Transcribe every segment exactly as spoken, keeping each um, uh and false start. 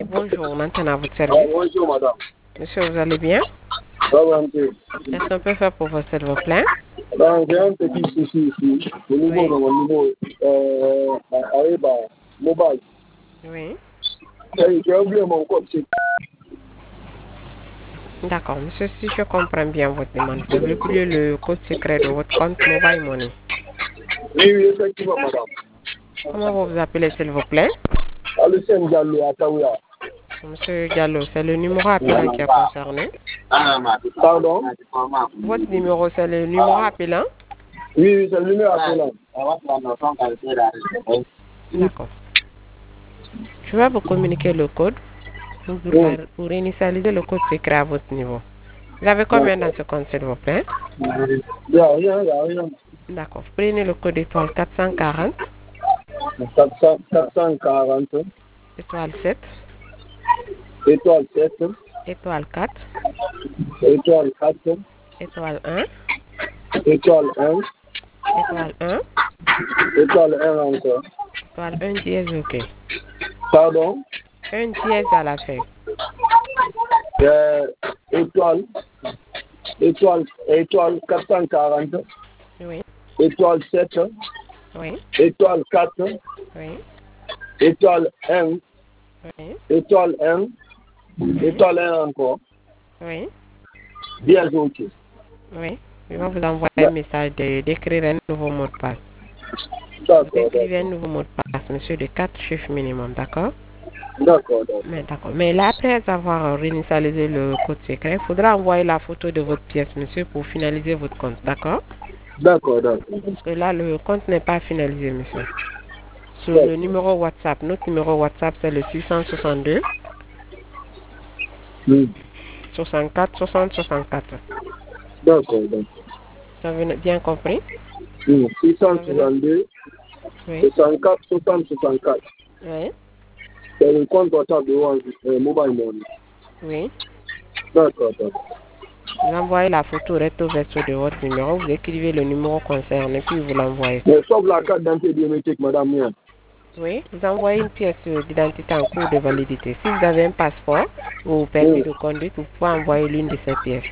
Bonjour, maintenant à votre Ah, service. bonjour, madame. Monsieur, vous allez bien? Ça va un peu. Qu'est-ce qu'on peut faire pour vous, s'il vous plaît? Donc, j'ai un petit souci ici. Au niveau Oui. de mon niveau, euh, avec bah, mobile. Oui. J'ai j'ai oublié mon code. c'est- D'accord, monsieur, si je comprends bien votre demande, vous avez oublié le code secret de votre compte Mobile Money. Oui, oui, effectivement, madame. Comment vous vous appelez, s'il vous plaît? Alucien Diallo à Taouya. Monsieur Diallo, c'est le numéro appelant qui est concerné. Pardon? Votre numéro, c'est le numéro appelant? Oui, oui, c'est le numéro appelant. D'accord. Je vais vous communiquer le code pour, Oui. pour initialiser le code secret à votre niveau. Vous avez combien dans ce compte, s'il vous plaît? Il n'y a rien, il n'y a rien. D'accord. Prenez le code étoile quatre cent quarante, quatre cents, quatre cent quarante, étoile sept, étoile sept, étoile quatre, étoile quatre, étoile un, étoile un, étoile un, étoile un encore. étoile un dièse, ok. Pardon? un dièse à la fin. Euh, étoile, étoile, étoile quatre cent quarante, Oui, étoile sept, oui, étoile quatre, oui, étoile un, oui, étoile un, oui, étoile un encore. oui, Bien ok. oui. Je vais vous envoyer un message de- d'écrire un nouveau mot de passe. Vous D'accord, écrivez un d'accord. nouveau mot de passe, monsieur, de quatre chiffres minimum, d'accord? D'accord, d'accord. Mais d'accord. Mais là, après avoir réinitialisé le code secret, il faudra envoyer la photo de votre pièce, monsieur, pour finaliser votre compte, d'accord? D'accord, d'accord. Parce que là, le compte n'est pas finalisé, monsieur. Sur le D'accord. numéro WhatsApp, notre numéro WhatsApp, c'est le six cent soixante-deux, Hmm. soixante-quatre, soixante, soixante-quatre. D'accord, d'accord. Vous avez bien compris? Hmm. Vous avez no- six cent soixante-deux, Oui, soixante-quatre, soixante, soixante-quatre. oui, C'est le compte WhatsApp de Orange, euh, Mobile Money. oui. D'accord, d'accord. Vous envoyez la photo recto verso de votre numéro, vous écrivez le numéro concerné, puis vous l'envoyez. Mais sauf la carte d'identité biométrique, madame Mien. Oui, vous envoyez une pièce euh, d'identité en cours de validité. Si vous avez un passeport ou permis Hmm. de conduite, vous pouvez envoyer l'une de ces pièces.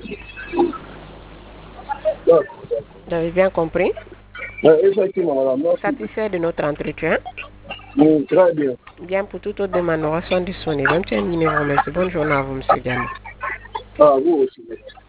D'accord. Vous avez bien compris? Euh, effectivement, madame. Merci. Satisfait de notre entretien? Hmm, très bien. Bien, pour toute autre demande, nous restons disponibles. Un petit numéro, merci. Bonne journée à vous, monsieur Diallo. Ah, vous aussi.